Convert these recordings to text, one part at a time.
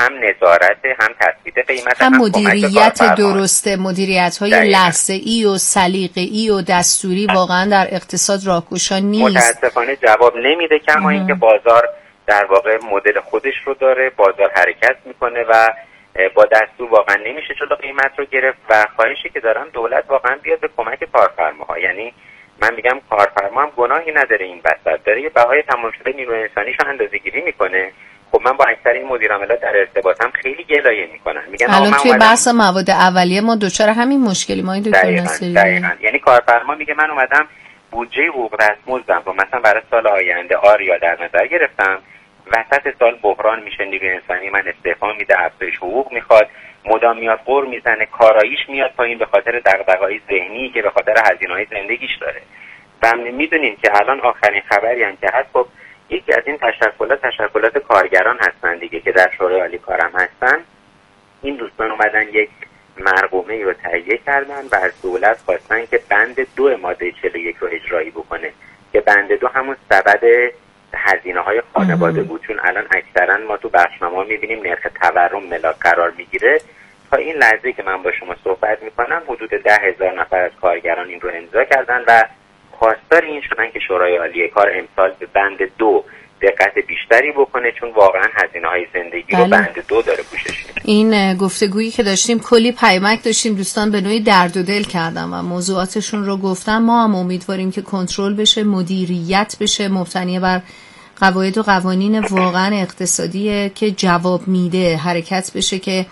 هم نظارت، هم تثبیت قیمت، هم مدیریت درسته، مدیریت‌های لحظه‌ای و سلیقه‌ای و دستوری واقعا در اقتصاد راهگشا نیست. متاسفانه جواب نمیده، کما اینکه بازار در واقع مدل خودش رو داره، بازار حرکت میکنه و با دستور واقعا نمیشه جلو قیمت رو گرفت و خواهشی که دارم دولت واقعا بیاد به کمک کارفرماها. یعنی من میگم کارفرما هم گناهی نداره این وسط، داره یه بهای تمام شده نیروی انسانیش رو اندازه‌گیری میکنه. خب من با اکثر این مدیر عاملات در ارتباطم خیلی گلایه میکنن، میگن الان توی بحث مواد اولیه ما دچار همین مشکلی ما این دکتر ناصری. دقیقاً. یعنی کارفرما میگه من اومدم بودجه حقوق دستمزدم رو مثلا برای سال آینده آریا در نظر گرفتم، وسط سال بحران میشه، نیروی انسانی من استعفا میده، افزایش حقوق میخواد، مدام میاد قر میزنه، کاراییش میاد پایین به خاطر دغدغه‌های ذهنی که به خاطر هزینه‌های زندگیش داره. و میدونیم که الان آخرین خبری هم که هست، خب یکی از این تشکلات کارگران هستن دیگه که در شورای عالی کارم هستن. این دوستان اومدن یک مرقومه‌ای رو تهیه کردن و از دولت خواستن که بند 2 ماده 41 رو اجرایی بکنه که بند 2 همون سبد هزینه‌های خانواده بود، چون الان اکثرا ما تو بخشنامه‌ها می‌بینیم نرخ تورم ملاک قرار میگیره. تا این لحظه که من با شما صحبت می‌کنم حدود 10,000 نفر از کارگران این رو امضا کردن و خواستار این شدن که شورای عالی کار امسال به بند 2 دقت بیشتری بکنه، چون واقعا هزینه‌های زندگی رو بند 2 داره پوشش میده. این گفتگویی که داشتیم کلی پیامک داشتیم، دوستان به نوعی درد و دل کردن و موضوعاتشون رو گفتن. ما هم امیدواریم که کنترل بشه، مدیریت بشه، مبتنی بر قواعد و قوانین واقعا اقتصادی که جواب میده حرکت بشه که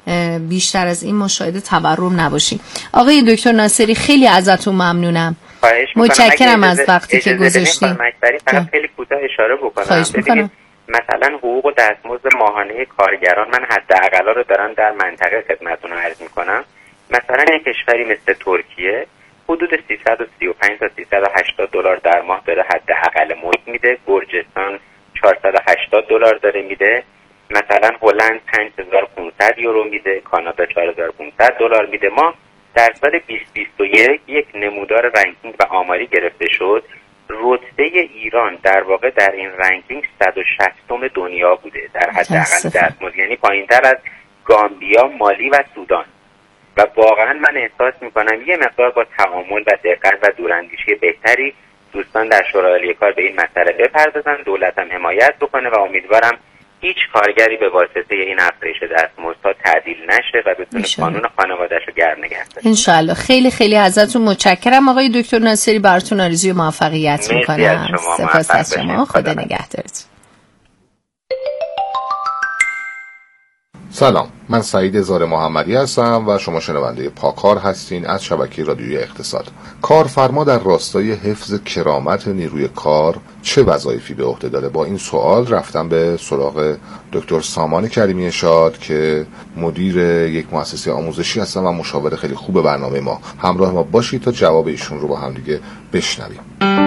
بیشتر از این ما شاهد تورم نباشیم. آقای دکتر ناصری خیلی ازتون ممنونم، متشکرم از وقتی که گذاشتین. فقط خیلی کوتاه اشاره بکنم. ببینید مثلا حقوق و دستمزد ماهانه کارگران، من حداقلا رو دارم در منطقه خدمتتون عرض میکنم. مثلا یک کشوری مثل ترکیه حدود 335 تا 380 دلار در ماه داره حداقل مزد میده، گرجستان 480 دلار داره میده، مثلا هلند 5500 یورو میده، کانادا 4500 دلار میده. ما در سال 2021 یک نمودار رنکینگ و آماری گرفته شد، رتبه ایران در واقع در این رنکینگ 160م دنیا بوده در حداقل دستمزد، یعنی پایینتر از گامبیا، مالی و سودان. و واقعا من احساس میکنم یه مقدار با تعامل و دقت و دوراندیشی بهتری دوستان در شورای عالی کار به این مسئله بپردازن، دولت هم حمایت بکنه و امیدوارم هیچ کارگری به واسطه این افزایش دستمزدها تعدیل نشه و بتونه قانون خانواده‌اش رو گرم نگه داره. انشالله. خیلی خیلی ازتون متشکرم آقای دکتر ناصری، براتون آرزوی موفقیت میکنم. سپاس از شما، خدا نگهدارتون. سلام، من سعید زار محمدی هستم و شما شنونده پاکار هستین از شبکه رادیویی اقتصاد. کارفرما در راستای حفظ کرامت نیروی کار چه وظایفی به عهده داره؟ با این سوال رفتم به سراغ دکتر سامان کریمی شاد که مدیر یک مؤسسه آموزشی هستن و مشاور خیلی خوب برنامه ما. همراه ما باشید تا جواب ایشون رو با هم دیگه بشنویم.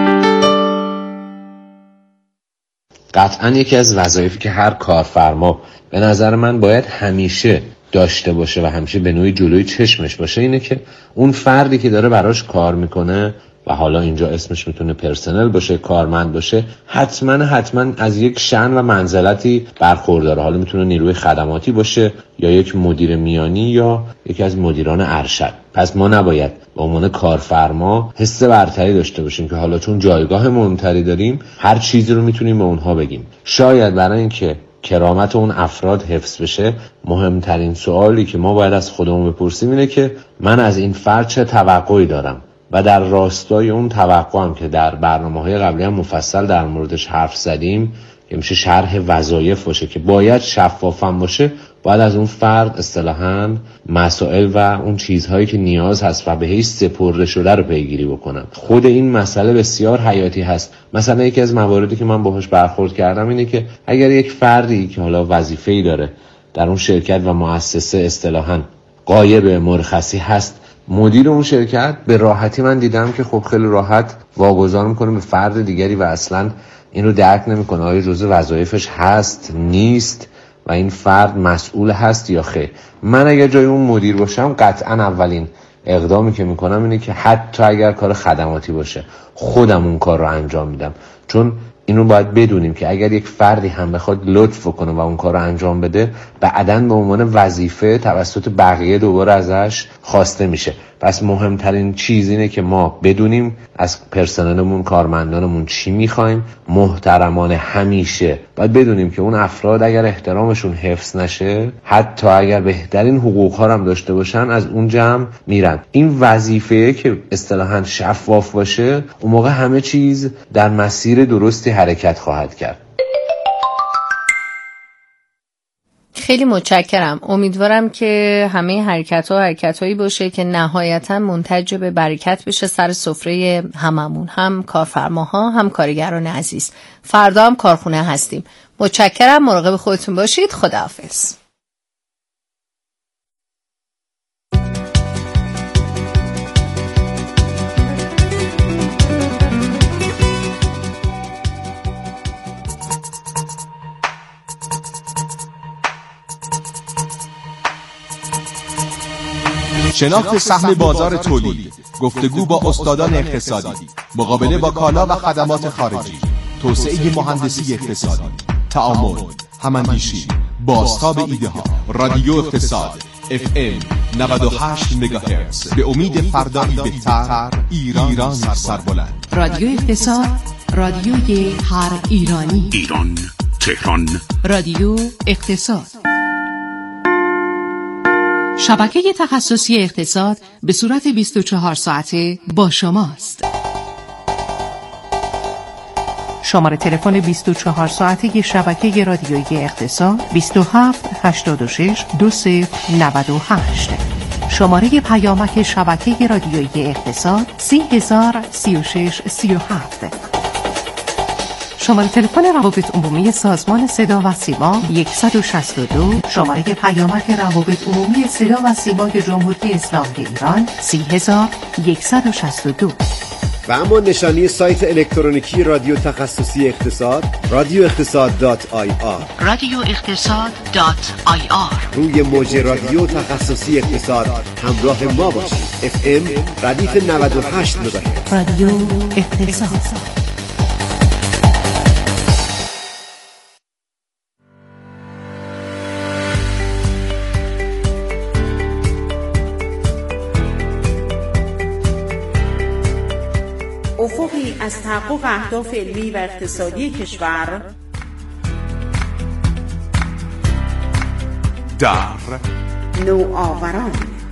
قطعاً یکی از وظایفی که هر کارفرما به نظر من باید همیشه داشته باشه و همیشه به نوعی جلوی چشمش باشه اینه که اون فردی که داره براش کار میکنه و حالا اینجا اسمش میتونه پرسنل باشه، کارمند باشه، حتما از یک شأن و منزلتی برخورداره. حالا میتونه نیروی خدماتی باشه یا یک مدیر میانی یا یکی از مدیران ارشد. پس ما نباید به عنوان کارفرما حس برتری داشته باشیم که حالا چون جایگاه مهمتری داریم هر چیزی رو میتونیم به اونها بگیم. شاید برای اینکه کرامت اون افراد حفظ بشه مهمترین سوالی که ما باید از خودمون بپرسیم اینه که من از این فرد چه توقعی دارم و در راستای اون توقعم که در برنامه‌های قبلی هم مفصل در موردش حرف زدیم که میشه شرح وظایف باشه که باید شفافم باشه، باید از اون فرد اصطلاحاً مسائل و اون چیزهایی که نیاز هست و بهش سپرده شده رو پیگیری بکنم. خود این مسئله بسیار حیاتی هست. مثلا یکی از مواردی که من باهاش برخورد کردم اینه که اگر یک فردی که حالا وظیفه‌ای داره در اون شرکت و مؤسسه اصطلاحاً غایب مرخصی هست، مدیر اون شرکت به راحتی من دیدم که خب خیلی راحت واگذار میکنه به فرد دیگری و اصلا این رو درک نمیکنه آیا جزء وظایفش هست نیست و این فرد مسئول هست یا خیر. من اگر جای اون مدیر باشم قطعا اولین اقدامی که میکنم اینه که حتی اگر کار خدماتی باشه خودم اون کار رو انجام میدم، چون اینو باید بدونیم که اگر یک فردی هم بخواد لطف کنه و اون کار رو انجام بده، بعداً به عنوان وظیفه توسط بقیه دوباره ازش خواسته میشه. پس مهمترین چیز اینه که ما بدونیم از پرسنلمون، کارمندانمون چی میخوایم. محترمانه همیشه باید بدونیم که اون افراد اگر احترامشون حفظ نشه، حتی اگر بهترین حقوق ها هم داشته باشن، از اون جمع میرن. این وظیفه که اصطلاحاً شفاف باشه، اون موقع همه چیز در مسیر درستی حرکت خواهد کرد. خیلی متشکرم. امیدوارم که همه حرکت‌هایی باشه که نهایتاً منتج به برکت بشه سر سفره هممون، هم کارفرماها هم کارگران عزیز. فردا هم کارخونه هستیم. متشکرم. مراقب خودتون باشید. خداحافظ. شناخت سهم بازار تولید، گفتگو با استادان اقتصادی، مقابله با کالا و خدمات خارجی، توسعه مهندسی اقتصادی، تعامل، هماندیشی، بازتاب ایده ها. رادیو اقتصاد FM 98 مگاهرتز، به امید فردایی بهتر، ایران سربلند. رادیو اقتصاد، رادیوی هر ایرانی. ایران، تهران. رادیو اقتصاد، شبکه تخصصی اقتصاد به صورت 24 ساعته با شماست. شماره تلفن 24 ساعته شبکه رادیویی اقتصاد 27 86 2098. شماره پیامک شبکه رادیویی اقتصاد 3036 37. شماره تلفن روابط عمومی سازمان صدا و سیما 162. شماره پیامک روابط عمومی صدا و سیمای جمهوری اسلامی ایران 30162. و اما نشانی سایت الکترونیکی رادیو تخصصی اقتصاد، radioiqtisad.ir. radioiqtisad.ir. روی موج رادیو تخصصی اقتصاد همراه ما باشید. FM ردیف 98 مگاهرتز. رادیو اقتصاد. افقی از تحقق اهداف علمی و اقتصادی کشور در نوآوران.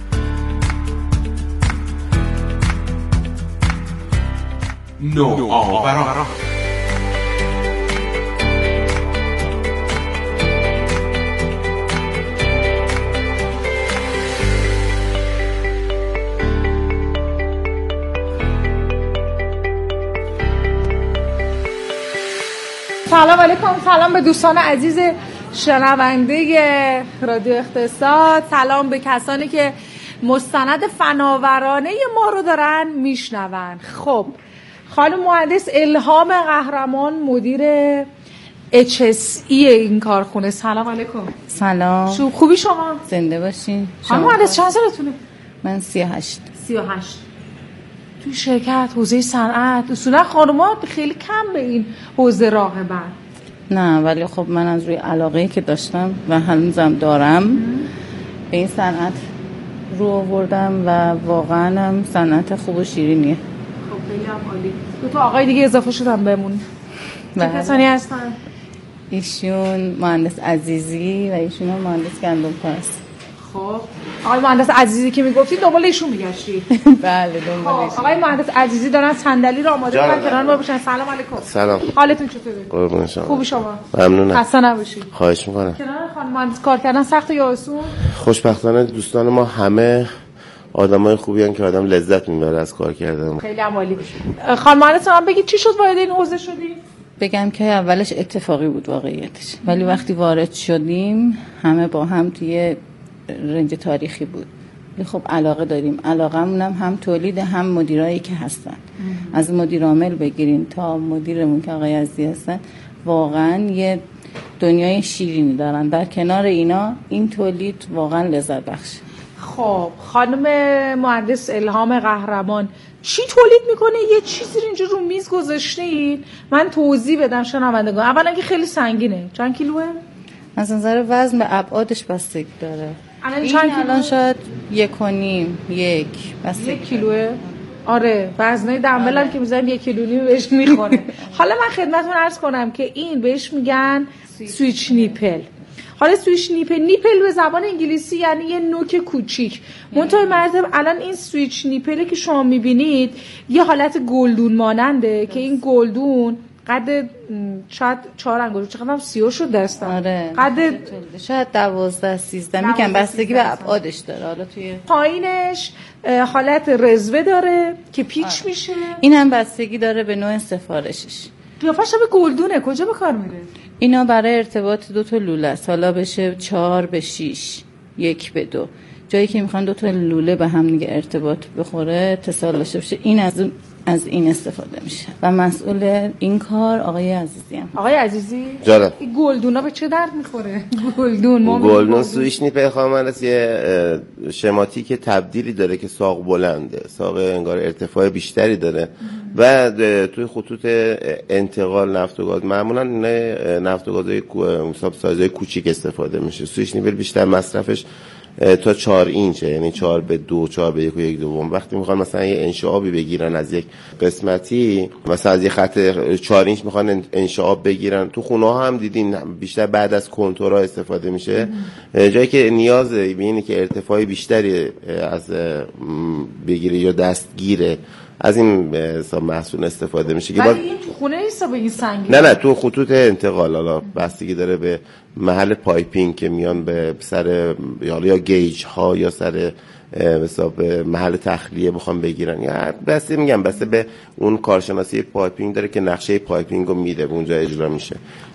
سلام علیکم. سلام به دوستان عزیز شنونده رادیو اقتصاد. سلام به کسانی که مستند فناورانه ما رو دارن میشنون. خب خانم مهندس الهام قهرمان، مدیر HSE این کارخونه. سلام علیکم. سلام. خوبی شما؟ زنده باشین. خانم مهندس چند سالتونه؟ من 38. توی شرکت حوزه صنعت اصولا خانم‌ها خیلی کم به این حوزه راغبن. نه ولی خب من از روی علاقه‌ای که داشتم و هنوزم دارم به این صنعت رو آوردم و واقعا هم صنعت خوب و شیرینیه. خب خیلی هم عالی. دو تا آقای دیگه اضافه شدن بهمون. چه کسانی هستن؟ ایشون مهندس عزیزی و ایشون هم مهندس گندمکار است. خب آقای مهندس عزیزی که میگفتی دنبال ایشون میگشتی؟ بله دنبال ایشون. آقای مهندس عزیزی دارن صندلی رو آماده کردن کنار ما بشن. سلام علیکم. سلام. حالتون چطوره؟ قربون شما. خوبی شما؟ ممنونم. خسته نباشید. خواهش میکنم. کنار خانم مهندس کار کردن سخت یا آسون؟ خوشبختانه دوستان ما همه آدمای خوبی هستن که آدم لذت میبره از کار کردن. خیلی عالی. خانم مهندس من بگید چی شد وارد این حوزه شدی؟ بگم که اولش اتفاقی بود واقعیتش، ولی وقتی وارد شدیم همه با هم توی رنج تاریخی بود. خب علاقه داریم، علاقمون هم تولید هم مدیرایی که هستن. از مدیر عامل بگیرین تا مدیرمون که آقای عزیزی هستن، واقعا یه دنیای شیرینی دارن. در کنار اینا این تولید واقعا لذت بخش. خب خانم مهندس الهام قهرمان چی تولید میکنه؟ یه چیزی رو اینجا رو میز گذاشتین، من توضیح بدم شنوندگان. اولا که خیلی سنگینه، چند کیلوه؟ از نظر وزن به ابعادش بستگی داره. این الان شاید 1.5 بستگی 1 کیلوه. آره وزنای دنبل هم که میذارم 1.5 کیلو بهش میخوره. حالا من خدمتتون عرض کنم که این بهش میگن سویچ نیپل. حالا سویچ نیپل به زبان انگلیسی یعنی یه نوک کوچیک. منتهای مرتب الان این سویچ نیپلی که شما میبینید یه حالت گلدون ماننده که این گلدون قد شاید 4 انگشت، چقدرم 30 شد دستم. آره قد شاید 12-13 میگم بستگی به ابعادش داره. حالا توی پایینش حالت رزوه داره که پیچ میشه. این هم بستگی داره به نوع سفارشش. قیافش به گلدونه. کجا به کار میره؟ اینا برای ارتباط 2 تا لوله است. حالا بشه 4 به 6 1 به 2 جایی که میخوان 2 تا لوله به هم دیگه ارتباط بخوره اتصال داشته باشه، این از این استفاده میشه و مسئول این کار آقای عزیزی هم. آقای عزیزی جانم، این گلدونا به چه درد میخوره؟ گلدون سویچ نیپل خامنه‌ای یه شماتیک تبدیلی داره که ساق بلنده، ساق انگار ارتفاع بیشتری داره و توی خطوط انتقال نفت و گاز معمولا نفت و گازهای سایزهای کوچیک استفاده میشه. سویچ نیپل بیشتر مصرفش تا 4 اینچه، یعنی 4 به 2 4 به 1 و 1 دوم. وقتی میخوان مثلا یه انشعابی بگیرن از یک قسمتی، مثلا از یه خط 4 اینچ میخوان انشعاب بگیرن، تو خونه ها هم دیدین بیشتر بعد از کنتورها استفاده میشه، جایی که نیاز به اینه که ارتفاع بیشتری از بگیره یا دستگیره، از این محصول استفاده میشه. ولی این تو خونه نیست به این سنگی. نه تو خطوط انتقال حالا بستگی داره به محل پایپینگ که میان به سر یا گیج ها یا سر حساب محل تخلیه بخوام بگیرن، یا بس میگم بس به اون کارشناسی پایپینگ داره که نقشه پایپینگ رو میده به اونجا اجرا میشه.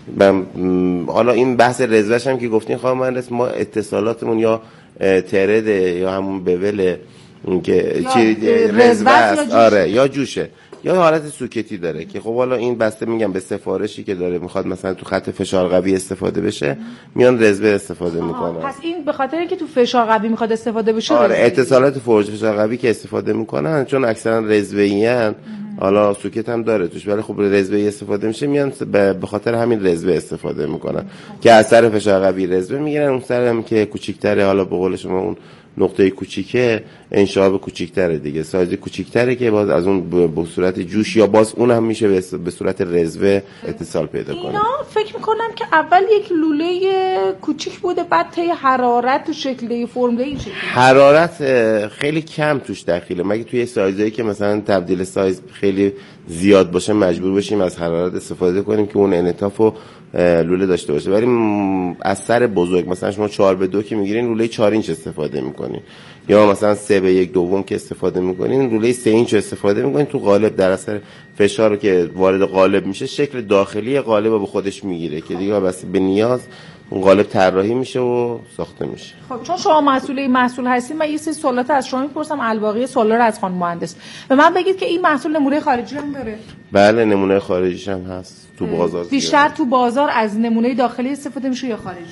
حالا این بحث رزوش هم که گفتین خانم مهندس، ما اتصالاتمون یا ترده یا همون بول که چی رزوه است، آره یا جوشه یا حالت سوکتی داره که خب حالا این بسته میگم به سفارشی که داره میخواد مثلا تو خط فشار قوی استفاده بشه میان رزوه استفاده میکنن. پس این به خاطر اینکه تو فشار قوی میخواد استفاده بشه. آره اتصالات فرج فشار قوی که استفاده میکنن چون اکثرا رزوه‌ای ان، حالا سوکت هم داره توش ولی خب رزوه‌ای استفاده میشه، میان به خاطر همین رزوه استفاده میکنن که از سر فشار قوی رزوه میگیرن، اون سر هم که کوچیک‌تره، حالا به قول شما اون نقطه کوچیکه انشعاب کوچیک‌تره دیگه، سایز کوچیک‌تره که باز از اون به صورت جوش یا باز اون هم میشه به صورت رزوه اتصال پیدا کنه. اینا فکر میکنم که اول یک لوله کوچیک بوده، بعد طی حرارت و شکل فرم این شکل حرارت خیلی کم توش دخیله، مگه توی سایزایی که مثلا تبدیل سایز خیلی زیاد باشه مجبور بشیم از حرارت استفاده کنیم که اون انعطافو لوله داشته باشه. ولی از سر بزرگ مثلا شما 4 به 2 که میگیرین لوله 4 اینچ استفاده میکنین، یا مثلا 3 به 1 دوم که استفاده میکنین لوله 3 اینچ استفاده میکنین. تو قالب در اثر فشار که وارد قالب میشه شکل داخلی قالب رو به خودش میگیره که دیگه بس به نیاز اون قالب طراحی میشه و ساخته میشه. خب چون شما محصول هستید، من یه سری سوالات از شما میپرسم، الباقی سوالا رو از خانم مهندس. به من بگید که این محصول نمونه خارجی هم داره؟ بله نمونه خارجیش هم هست تو بازار. بیشتر تو بازار از نمونه داخلی استفاده میشه یا خارجی؟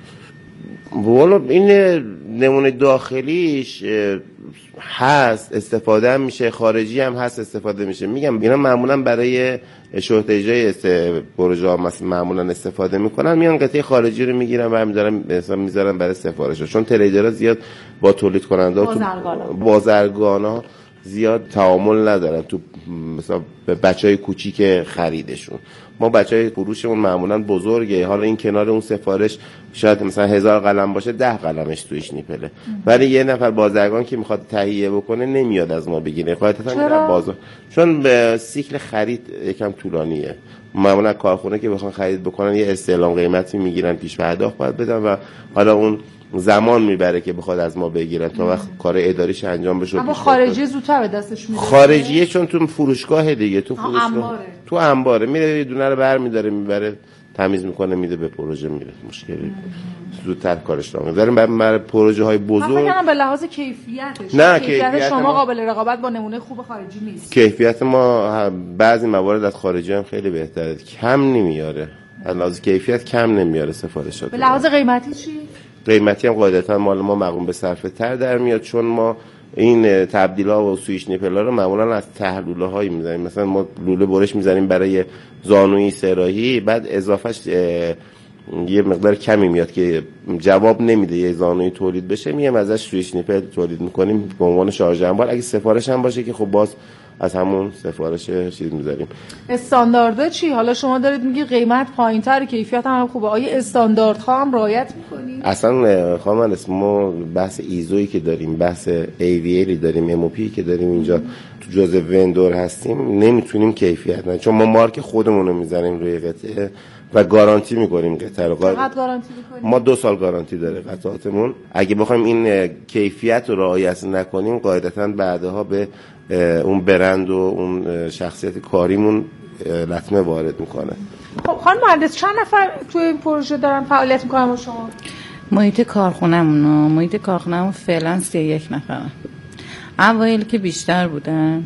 والا این نمونه داخلیش هست استفاده هم میشه، خارجی هم هست استفاده میشه. میگم اینا معمولا برای شورتیجای پروژه ها معمولا استفاده میکنن، میان قطعه خارجی رو میگیرن و میذارن برای سفارش ها، چون تریدرها زیاد با تولید کننده ها تو بازرگانا زیاد تعامل ندارن تو مثلا بچهای کوچیک خریدشون. ما بچهای فروشمون معمولا بزرگه، حالا این کنار اون سفارش شاید مثلا 1000 قلم باشه 10 قلمش تویش نیپله، ولی یه نفر بازرگان که میخواد تهیه بکنه نمیاد از ما بگیره، قاعدتا میره بازار، چون به سیکل خرید یکم طولانیه. معمولا کارخونه که بخوان خرید بکنن یه استعلام قیمتی میگیرن، پیش پرداخت باید بدن و حالا اون زمان میبره که بخواد از ما بگیرن تا وقت کار اداریش انجام بشه. اما خارجی زودتر به دستش میده. خارجیه چون تو فروشگاه دیگه، تو فروشگاه تو انباره میره یه دونه رو برمی‌داره میبره تمیز میکنه میده به پروژه میره، مشکلی زودتر کارش رو میذاریم. برای پروژه های بزرگ من فکر به لحاظ کیفیتش نه کیفیت شما قابل رقابت با نمونه خوب خارجی نیست. کیفیت ما بعضی موارد از خارجی هم خیلی بهتره، کم نمیاره، از لحاظ کیفیت کم نمیاره سفارشات. به لحاظ قیمتی چی؟ قیمتی هم قاعدتا مال ما مقرون به صرفه تر در میاد، چون ما این تبدیل‌ها و سویچ نیپل‌ها رو معمولا از ته لوله‌هایی می‌زنیم. مثلا ما لوله برش می‌زنیم برای زانویی سراحی، بعد اضافهش یه مقدار کمی میاد که جواب نمیده یه زانویی تولید بشه، میام ازش سویچ نیپل تولید می‌کنیم به عنوان شارژ انبار. اگه سفارش هم باشه که خب باز از همون سفارش چیز می‌ذاریم. استانداردها چی؟ حالا شما دارید میگی قیمت پایین‌تر، کیفیت هم خوبه، آیا استانداردها هم رعایت می‌کنید؟ اصلا خانم ما بحث ایزویی که داریم، بحث AVL داریم، MOP که داریم اینجا تو جزء وندور هستیم، نمیتونیم کیفیت نه، چون ما مارک خودمون رو می‌ذاریم روی قطعه و گارانتی می‌کنیم قطعه رو. چقدر گارانتی می‌کنید؟ ما 2 سال گارانتی داره قطعاتمون. اگه بخوایم این کیفیت رو رعایت نکنیم قاعدتاً بعدها به اون برند و اون شخصیت کاریمون لطمه وارد میکنه. خب خانم مهندس چند نفر توی این پروژه دارن فعالیت میکنن با شما؟ محیط کارخونه‌مون فعلا 31 نفرن. اوایل که بیشتر بودن،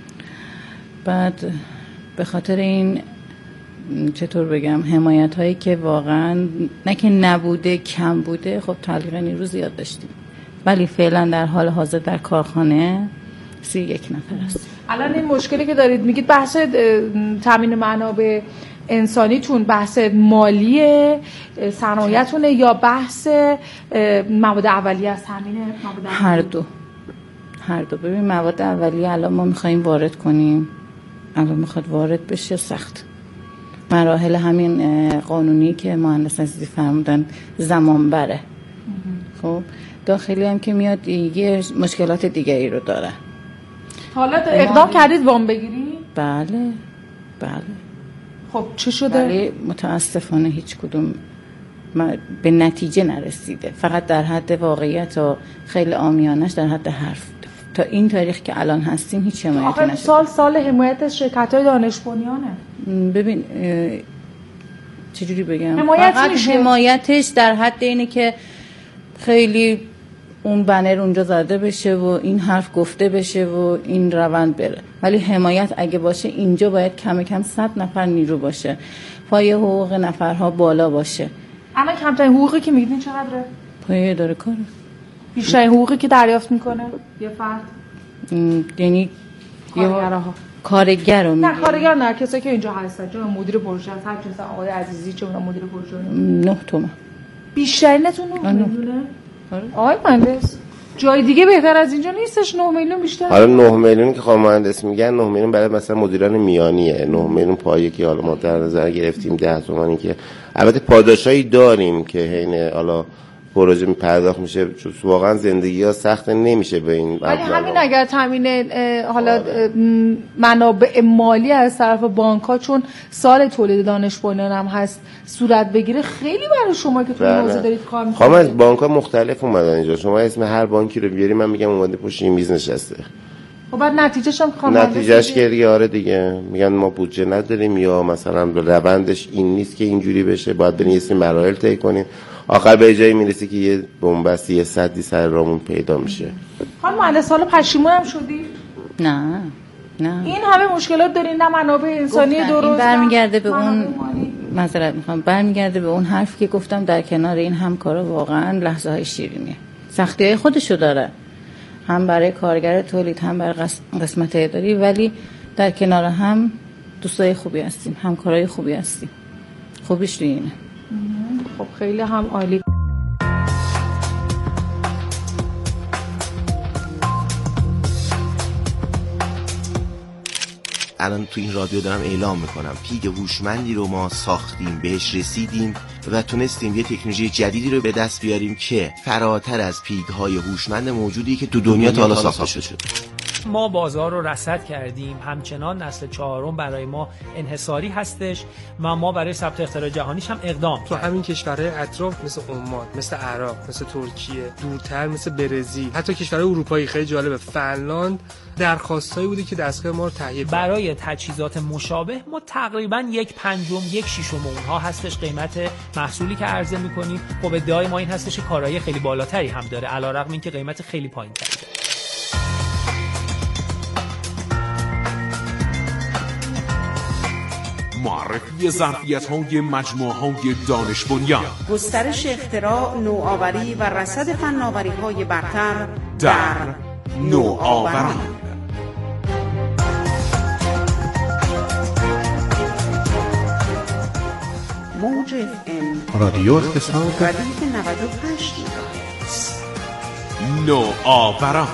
بعد به خاطر این چطور بگم حمایت هایی که واقعا نه که نبوده کم بوده، خب تعلیق نیرو زیاد داشتیم، ولی فعلا در حال حاضر در کارخانه 31 نفر است. الان این مشکلی که دارید میگید بحث تامین منابع انسانیتون بحث مالی صنایعتونه یا بحث مواد اولیه است؟ تامین مواد هر دو. ببین مواد اولیه الان ما میخوایم وارد کنیم، الان میخواد وارد بشه، سخت مراحل همین قانونی که مهندس عزیزی فرمودن زمان بره. خب داخلی هم که میاد یه مشکلات دیگری رو داره. حالا اقدام کردید وام بگیری؟ بله. خب چه شده؟ ولی متاسفانه هیچ کدوم به نتیجه نرسیده، فقط در حد واقعیت و خیلی عامیانش در حد حرف. تا این تاریخ که الان هستیم هیچ حمایتی نشده. سال حمایت از شرکت‌های دانش بنیانه. ببین چجوری بگم، حمایتش در حد اینه که خیلی اون بنر اونجا زده بشه و این حرف گفته بشه و این روند بره، ولی حمایت اگه باشه اینجا باید کم کم 100 نفر نیرو باشه، پایه حقوق نفرها بالا باشه. اما کمترین حقوقی که میگیدین چقدره؟ پایه اداره کاره. بیشترین حقوقی که دریافت میکنه یه فرد؟ یعنی کارگر رو میگه. نه کارگر نه، کسایی که اینجا هستن، چون مدیر پروژه هست، هر کسی آقای عزیزی چون مدیر پروژه 9 تومن. بیشترینتون 9 میلیونه؟ آقای مهندس جای دیگه بهتر از اینجا نیستش 9 میلیون بیشتر؟ حالا 9 میلیون که خانم مهندس میگن 9 میلیون برای مثلا مدیران میانیه، 9 میلیون پایه که حالا ما در نظر گرفتیم 10 تومانی که البته پاداشایی داریم که حین حالا پروژه پرداخت میشه، چون واقعا زندگی ها سخت نمیشه به این. ولی همین اگر تامین حالا منابع مالی از طرف بانک ها چون سال تولید دانش بنیان هم هست صورت بگیره، خیلی برای شما که تو این حوزه دارید کار میکنید. خب از بانک ها مختلف اومدن اینجا، شما اسم هر بانکی رو بیاری من میگم اومده پشت این میز نشسته. خب بعد نتیجهش هم نتیجهش که دیگه میگن ما بودجه نداریم یا مثلا روندش این نیست که اینجوری بشه، باید برین یه مراحل طی کنین، آخر به جایی میرسی که یه بنبستی یه سدی سر رامون پیدا میشه. خانم مهندس حالا پشیمون هم شدی؟ نه این همه مشکلات دارین، نه منابع انسانی درست، برمیگرده به اون معذرت میخوام، برمیگرده به اون حرفی که گفتم، در کنار این همکارا واقعا لحظه های شیرینیه، سختی های خودشو داره، هم برای کارگر تولید هم برای قسمت اداری، ولی در کنار هم دوستای خوبی هستیم، همکارای خوبی هستیم. خوبیش اینه. خب خیلی هم عالی. الان تو این رادیو دارم اعلام میکنم پیگ هوشمندی رو ما ساختیم، بهش رسیدیم و تونستیم یه تکنولوژی جدیدی رو به دست بیاریم که فراتر از پیگ‌های هوشمند موجودی که تو دنیا تا حالا ساخته شده. ما بازار رو رصد کردیم، همچنان نسل 4 برای ما انحصاری هستش و ما برای ثبت اختراع جهانیش هم اقدام تو همین کشورهای اطراف مثل عمان، مثل عراق، مثل ترکیه، دورتر مثل برزیل، حتی کشورهای اروپایی خیلی جالبه، فنلاند، درخواستایی بوده که دستگاه ما رو تهیه کنه. برای تجهیزات مشابه ما تقریبا 1/5 1/6 اونها هستش قیمت محصولی که عرضه می‌کنیم. خب ادعای ما این هستش که کارایی خیلی بالاتری هم داره علیرغم اینکه قیمت خیلی پایین‌تری داره. معرفی ظرفیت‌های مجموعه‌های دانش بنیان، گسترش اختراع، نوآوری و رصد فناوری‌های برتر در نوآوران. موج FM رادیو اقتصاد ردیف 98 مگاهرتز. نوآوران.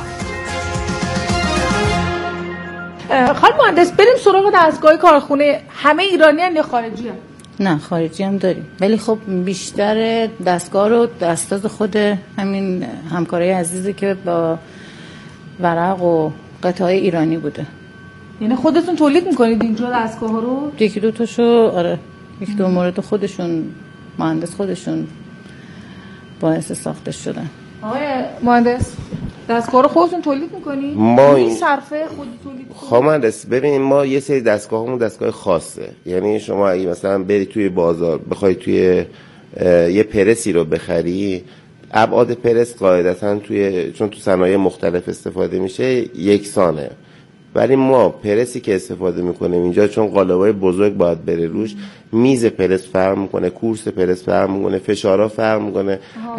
خانم مهندس بریم سراغ دستگاه کارخونه. همه ایرانیان یا خارجی هم؟ نه خارجی هم داریم، ولی خب بیشتر دستگاه رو دستاز خود همین همکارای عزیزی که با ورق و قطعه ایرانی بوده. یعنی خودتون تولید میکنید اینجا دستگاه ها رو؟ یکی دو تاشو آره، یک دو مورد خودشون مهندس خودشون باعث ساختش شدن. آقای مهندس دستگاه رو خودتون تولید میکنید؟ ما این صرفه خود تولید مهندس ببینید ما یه سری دستگاهمون دستگاه خاصه. یعنی شما اگه مثلا بری توی بازار بخوای توی یه پرسی رو بخری، ابعاد پرس قاعدتاً چون تو صنایع مختلف استفاده میشه یکسانه، ولی ما پرسی که استفاده میکنیم اینجا چون قالب‌های بزرگ باید بره روش، میز پرس فرق میکنه، کورس پرس فرق میکنه، فشارها فرق میکنه.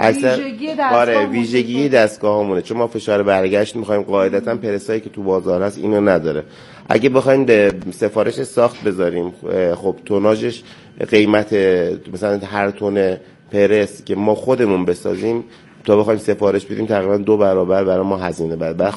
اکثر ویژگی دستگاهمونه، چون ما فشار برگشت میخوایم قاعدتا پرسایی که تو بازار هست اینو نداره. اگه بخوایم سفارش ساخت بذاریم، خب توناژش قیمت مثلا هر تن پرس که ما خودمون بسازیم تا بخوایم سفارش بدیم تقریبا 2 برابر برای ما هزینه بعد. به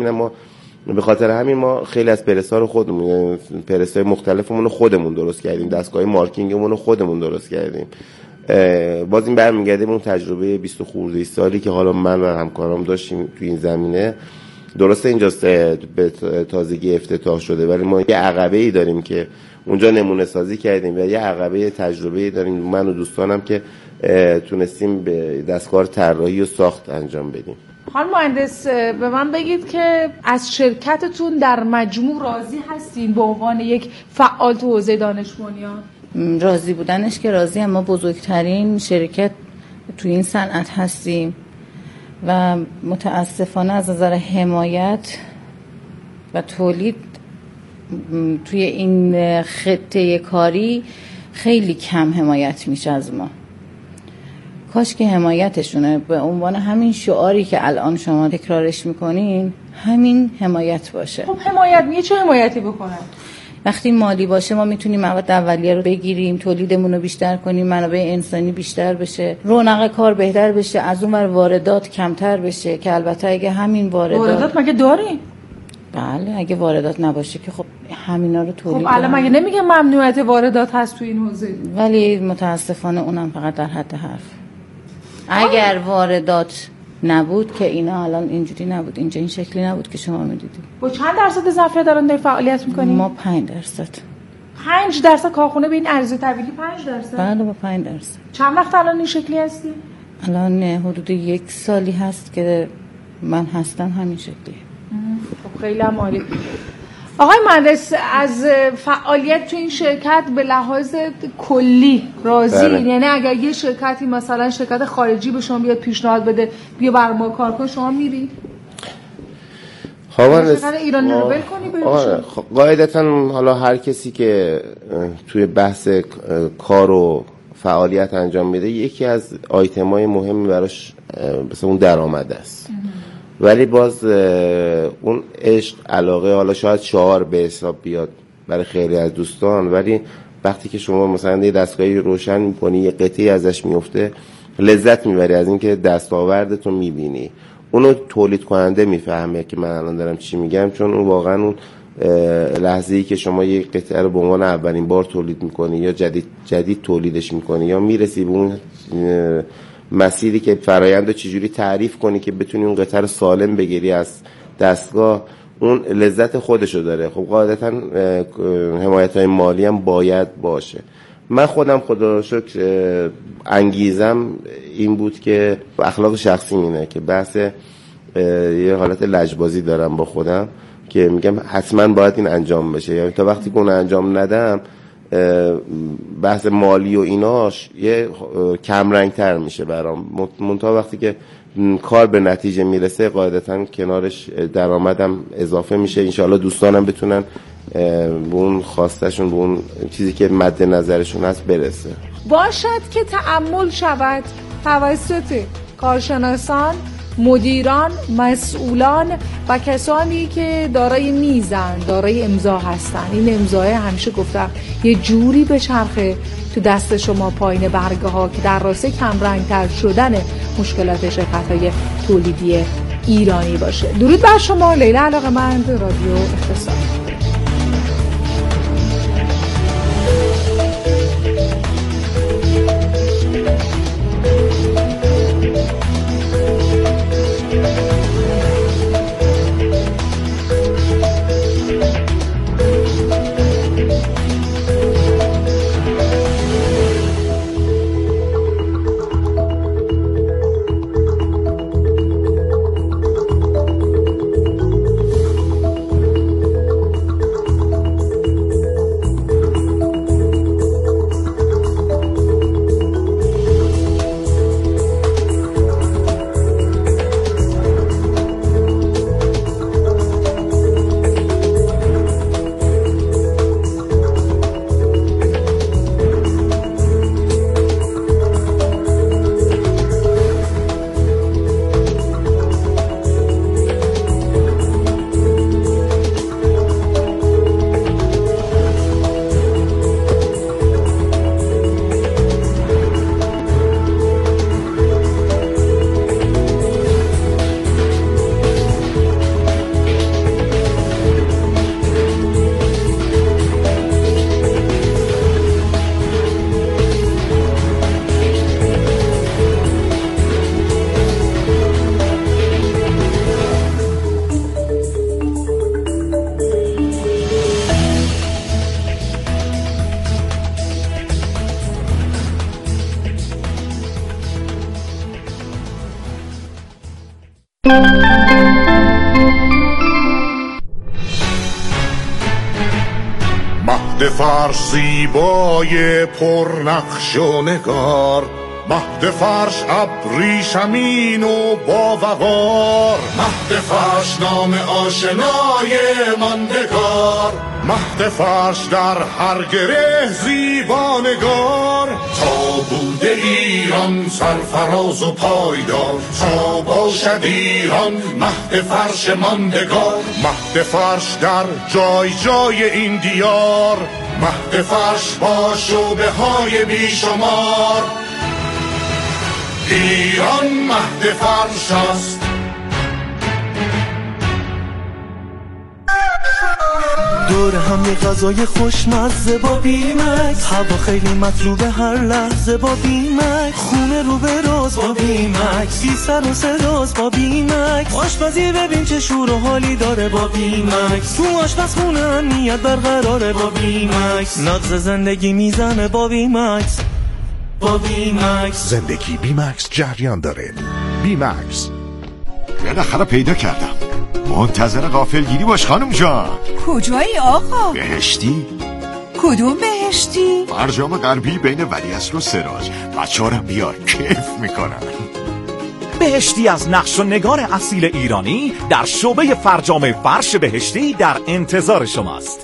خاطر همین ما خیلی از پرس‌ها رو خودمون، پرس‌های مختلفمون رو خودمون درست کردیم، دستگاه مارکینگمون رو خودمون درست کردیم. باز این برمیگرده به اون تجربه 20 خورده سالی که حالا من و همکارام داشتیم تو این زمینه. درسته اینجاست به تازگی افتتاح شده، ولی ما یه عقبه‌ای داریم که اونجا نمونه سازی کردیم و یه عقبه تجربه‌ای داریم من و دوستانم که تونستیم به دستگاه طراحی و ساخت انجام بدیم. خانم مهندس به من بگید که از شرکتتون در مجموع راضی هستین به عنوان یک فعال تو حوزه دانش بنیان؟ راضی بودنش که راضی، اما بزرگترین شرکت تو این صنعت هستیم و متاسفانه از نظر حمایت و تولید توی این خطه کاری خیلی کم حمایت میشه از ما. کاش که حمایتشونه به عنوان همین شعاری که الان شما تکرارش میکنین همین حمایت باشه. خب حمایت میگه چه حمایتی بکنن؟ وقتی مالی باشه ما میتونیم مواد اولیه رو بگیریم، تولیدمون رو بیشتر کنیم، منابع انسانی بیشتر بشه، رونق کار بهتر بشه، از اون ور واردات کمتر بشه که البته اگه همین واردات مگه داریم؟ بله اگه واردات نباشه که خب همینا رو تولید. خب الان مگه نمیگه ممنوعیت واردات هست تو این حوزه؟ ولی متاسفانه اونم فقط در حد حرف. اگر واردات نبود که اینا الان اینجوری نبود، اینجا این شکلی نبود که شما میدیدید. با چند درصد ظرفیت دارن در فعالیت میکنیم؟ ما 5%. 5% کارخونه به این عرضه طبیعی 5%؟ بله با 5%. چند وقت الان این شکلی هستی؟ الان حدود 1 سالی هست که من هستم همین شکلی. خب خیلی هم عالی. آقای مهندس از فعالیت تو این شرکت به لحاظ کلی راضی؟ یعنی اگر یه شرکتی مثلا شرکت خارجی به شما بیاد پیشنهاد بده بیا برای ما کار کن، شما میری؟ شرکت ایرانی رو ول کنی قاعدتا حالا هر کسی که توی بحث کار و فعالیت انجام میده یکی از آیتمای مهمی براش مثلا اون درآمد است، ولی باز اون عشق علاقه حالا شاید شعار به حساب بیاد برای خیلی از دوستان، ولی وقتی که شما مثلا یه دستگاهی روشن میکنی یه قطعی ازش میفته لذت میبری از اینکه دستاوردتو میبینی. اونو تولید کننده میفهمه که من الان دارم چی میگم، چون اون واقعا اون لحظه‌ای که شما یه قطعه رو به عنوان اولین بار تولید میکنی یا جدید تولیدش میکنی یا میرسی به اون مسیری که فرآیندو چجوری تعریف کنی که بتونی اون قطعه رو سالم بگیری از دستگاه، اون لذت خودشو داره. خب قاعدتا حمایت‌های مالی هم باید باشه. من خودم خدا رو شکر انگیزم این بود که اخلاق شخصی اینه که بحث یه حالت لجبازی دارم با خودم که میگم حتما باید این انجام بشه، یعنی تا وقتی که اون انجام ندم بحث مالی و ایناش یه کم رنگ تر میشه برام. منتها وقتی که کار به نتیجه میرسه قاعدتا کنارش درآمدم اضافه میشه، انشالله دوستانم بتونن به اون خواستشون، به اون چیزی که مد نظرشون هست برسه. باشد که تأمل شود توسط کارشناسان، مدیران، مسئولان و کسانی که دارای میزن، دارای امضا هستن. این امضای همیشه گفتم یه جوری به چرخه تو دست شما پایین برگه ها که در راسته کمرنگ‌تر شدن مشکلات شرکت‌های تولیدی ایرانی باشه. درود بر شما. لیلا علاقه‌مند، رادیو اقتصاد. مهد فرش زیبای پرنقش و نگار، مهد فرش ابریشمین و باوقار، مهد فرش نام آشنای ماندگار، مهد فرش در هر گره زیبانگار. تا بوده ایران سرفراز و پایدار، تا باشد ایران مهد فرش ماندگار. مهد فرش در جای جای این دیار، مهد فرش با شعبه های بیشمار. ایران مهد فرش است. دور هم یه غذای خوشمزه با بیمکس، هوا خیلی مطلوبه هر لحظه با بیمکس، خونه رو به راز با بیمکس، بی سر و صداست با بیمکس، آشپزی ببین چه شور و حالی داره با بیمکس، تو آشپزخونه امنیت برقراره با بیمکس، نغز زندگی میزنه با بیمکس. با بیمکس زندگی بیمکس جریان داره. بیمکس. بالاخره پیدا کردم. منتظر غافلگیری باش خانم جان. کجایی آقا؟ بهشتی؟ کدوم بهشتی؟ فرجام غربی بین ولیعصر و سراج. بچه‌ها رو بیار کیف میکنن. بهشتی از نقش و نگار اصیل ایرانی در شعبه فرجام فرش بهشتی در انتظار شماست.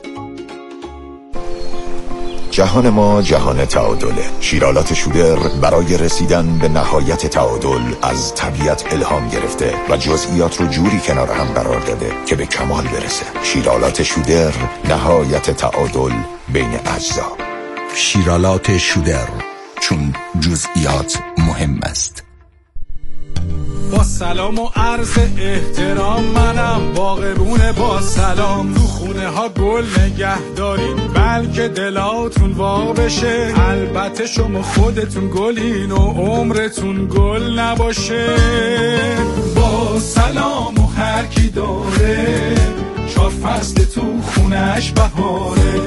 جهان ما جهان تعادله. شیرالات شودر برای رسیدن به نهایت تعادل از طبیعت الهام گرفته و جزئیات رو جوری کنار هم قرار داده که به کمال برسه. شیرالات شودر، نهایت تعادل بین اجزا. شیرالات شودر، چون جزئیات مهم است. با سلام و عرض احترام، منم باغبون با سلام. تو خونه ها گل نگه دارین بلکه دلاتون وا بشه، البته شما خودتون گلین و عمرتون گل نباشه. با سلام و هر کی داره 4 فصل تو خونش بهاره.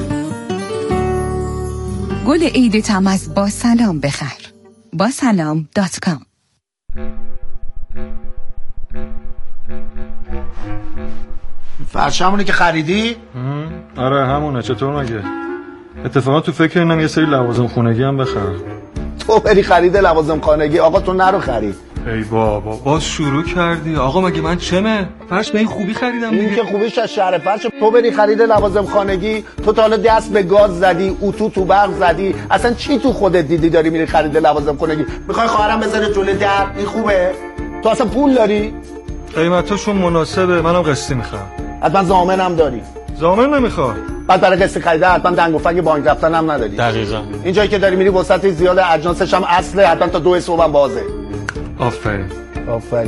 گل عید تم از با سلام بخر. با سلام.com. فرش همونه که خریدی؟ آره همونه. چطور مگه؟ اتفاقا تو فکر اینم یه سری لوازم خونگی هم بخرم. تو بری خرید لوازم خانگی؟ آقا تو نرو خرید. ای بابا باز شروع کردی. آقا مگه من چمه؟ فرش به این خوبی خریدم دیگه. این که خوبیش از شهر فرش. تو بری خرید لوازم خانگی، تو تا حالا دست به گاز زدی، اتو تو برق زدی، اصلا چی تو خودت دیدی داری میری خرید لوازم خانگی؟ میخوای خواهرم بذاره جلوی در؟ این خوبه؟ تو اصلا پول داری؟ قیمتاشون مناسبه، منم قسطی میخوام. حتما ضامنم داری؟ ضامن نمیخوام. بعد برای قسط خریده حتما دنگ و فنگ بانک رفتن هم نداری. دقیقاً. این جایی که داری میری وسط زیاد اجناسش هم اصله، حتما تا 2 صبح هم بازه. آفرین. آفرین.